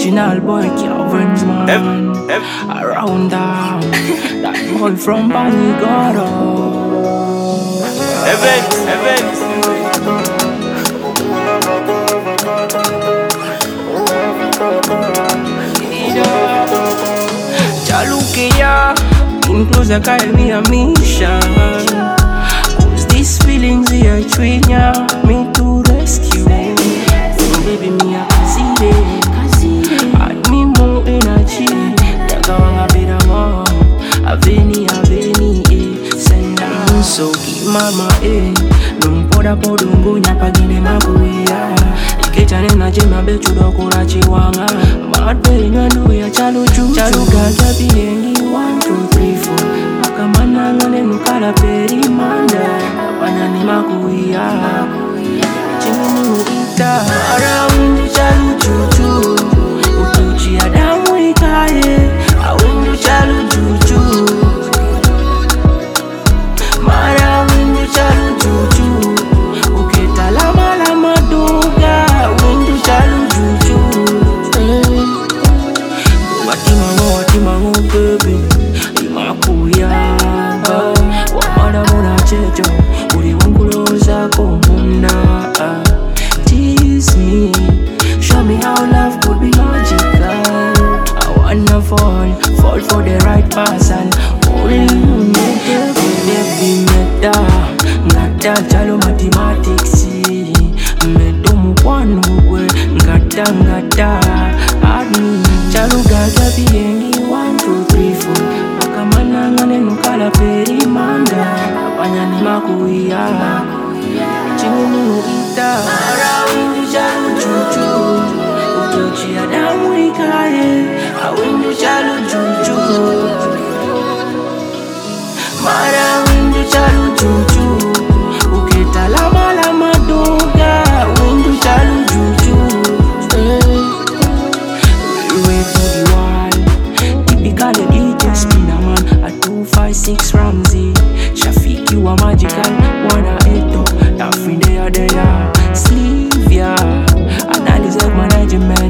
Original boy Calvin's man. Around down. That boy from Banigoro. Chalukia, includes a kind me a mission. Cause these feelings here twinya me to rescue. Baby me a kaside, add me more energy. Daga wanga bida mo, aveni, send down so keep mama Numpoda podungu nyapagine mabuya. Ikechane na jema bechu dokura chiwanga. Madbe nyandu ya chalu chuchu. Chalu gaga biengi 1, 2, 3, 4. Makamana ngane nukala peri manda. Kapanya ni makuya. Chingunu ita. Arawindu chalu chuchu. Utuchi adamu ikaye. Awindu chalu chuchu. Marawindu chalu chuchu. Uketa lama doga. Windu chalu chuchu. Watimango baby. Imakuya. Wamada muna checho. Uri wanguloza kumunda. Tease me. Show me how love could be magical. I wanna fall for the right person. Only you make it. Baby meta. Ngata chalo mathematics. Medo mukwano gwe. Ngata. Admi. Chalo gaga biengi 1, 2, 3, 4. Makamana ngane nukala peri manda. Kapanya ni makuya. Chingunu ita. Arawindu chalu chuchu. Utuchi adamu ikaye. Awindu chalu chuchu. Marawindu chalu chuchu. Uketa lama doga. Windu chalu chuchu. Way to the wall. Typical DJ Spinnerman. A 256 Ramsey. Shafiki wa magical. Wana eto. Tafinde ya deya. Sleeve ya. Analyze management.